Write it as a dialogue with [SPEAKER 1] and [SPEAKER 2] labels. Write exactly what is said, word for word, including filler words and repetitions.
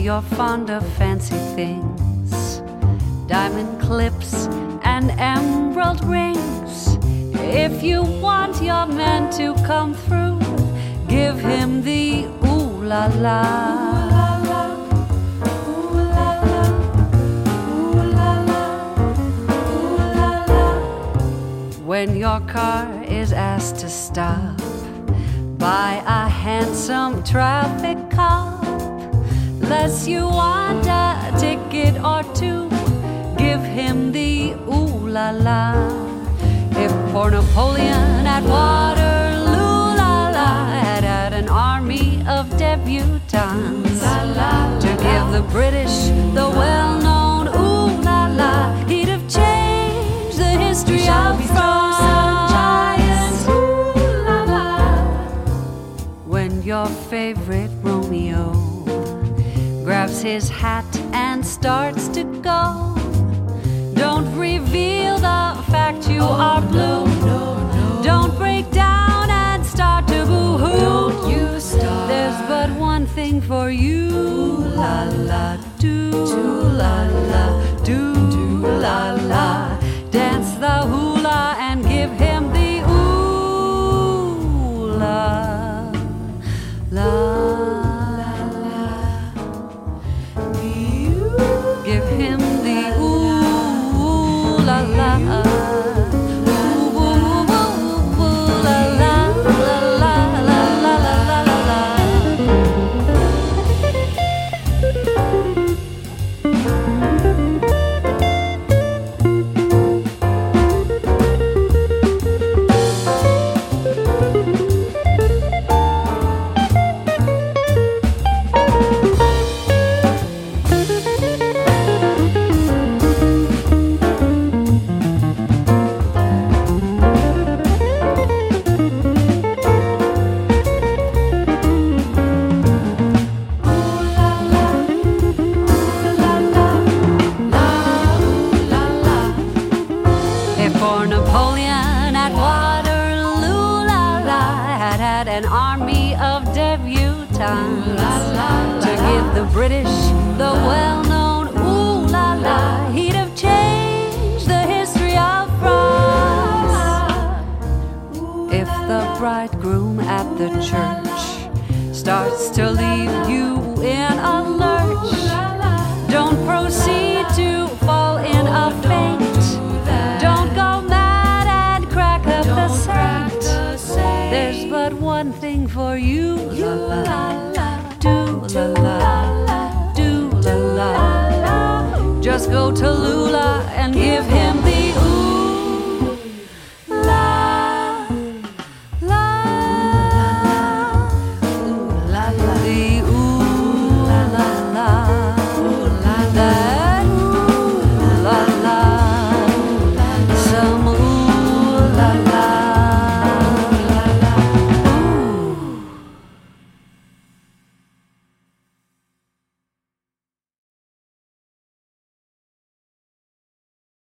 [SPEAKER 1] you're fond of fancy things, diamond clips and emerald rings. If you want your man to come through, give him the ooh la la. When your car is asked to stop by a handsome traffic cop, lest you want a ticket or two, give him the ooh la la. If poor Napoleon at Waterloo la la had had an army of debutantes to give the British the well-known ooh la la, he'd have changed the history of France. When your favorite Romeo grabs his hat and starts to go, don't reveal the fact you are blue. Don't break down and start to boo-hoo. Don't you start. There's but one thing for you. Ooh la la, do la la, do la la. Dance the hula and give him the ooh la la. Give him the ooh la la. Ooh, ooh, ooh, ooh, la la la la la la la la la. For Napoleon at Waterloo la la had had an army of debutantes to give the British the well-known ooh la la, he'd have changed the history of France. If the bridegroom at the church starts to leave you in a lurch, don't proceed to fall in a faint. Don't go mad and crack up the saint. There's but one thing for you, la la, do la la, do la la. Just go to Lula and give him the ooh la la, ooh la la, the